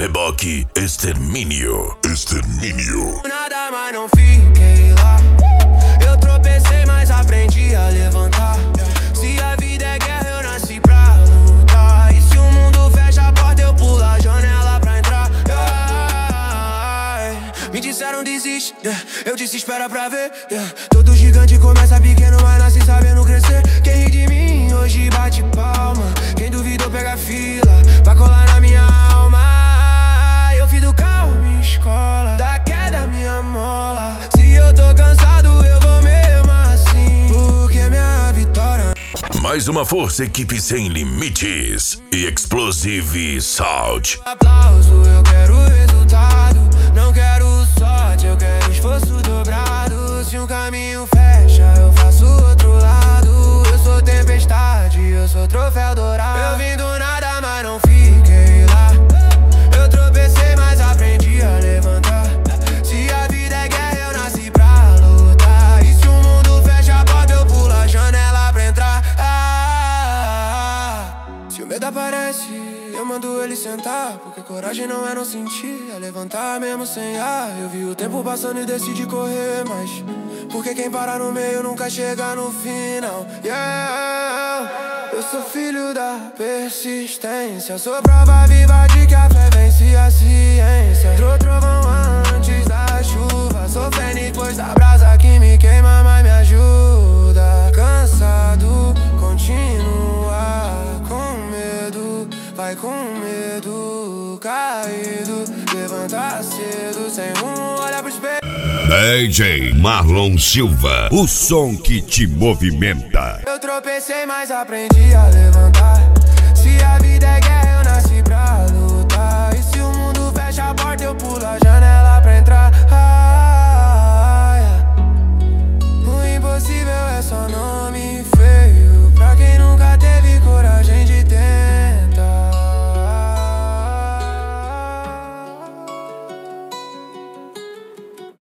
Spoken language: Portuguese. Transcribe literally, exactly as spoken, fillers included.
Reboque Extermínio. Extermínio. Nada, mas não fiquei lá. Eu tropecei, mas aprendi a levantar. Se a vida é guerra, eu nasci pra lutar. E se o mundo fecha a porta, eu pulo a janela pra entrar. Ai, me disseram desiste, yeah. Eu disse espera pra ver, yeah. Todo gigante começa pequeno, mas nasce sabendo crescer. Quem ri de mim hoje bate palma. Quem duvidou pega fila pra colar na minha alma. Eu fiz do carro minha escola, da queda minha mola. Se eu tô cansado eu vou mesmo assim, porque minha vitória. Mais uma força, equipe sem limites e Explosive Sound. Aplauso, eu quero resultado. Não quero sorte, eu quero esforço dobrado. Se um caminho fecha, eu faço outro lado. Eu sou tempestade, eu sou troféu dourado. Eu vim do nada, mas não fiquei lá. Eu tropecei, mas aprendi a levantar. Se a vida é guerra, eu nasci pra lutar. E se o mundo fecha a porta, eu pulo a janela pra entrar. Ah, se o medo aparece, eu mando ele sentar. Porque coragem não é não sentir, é levantar mesmo sem ar. Eu vi o tempo passando e decidi correr, mas porque quem para no meio nunca chega no final. Yeah, eu sou filho da persistência. Sou prova viva de que a fé vence a ciência. Entrou trovão antes da chuva. Sou fênix pois da brasa que me queima, mas me ajuda. Cansado, continua com medo. Vai com medo, caído. Levanta cedo, sem rumo, olha pro espelho. D J Marlon Silva, o som que te movimenta. Eu tropecei, mas aprendi a levantar.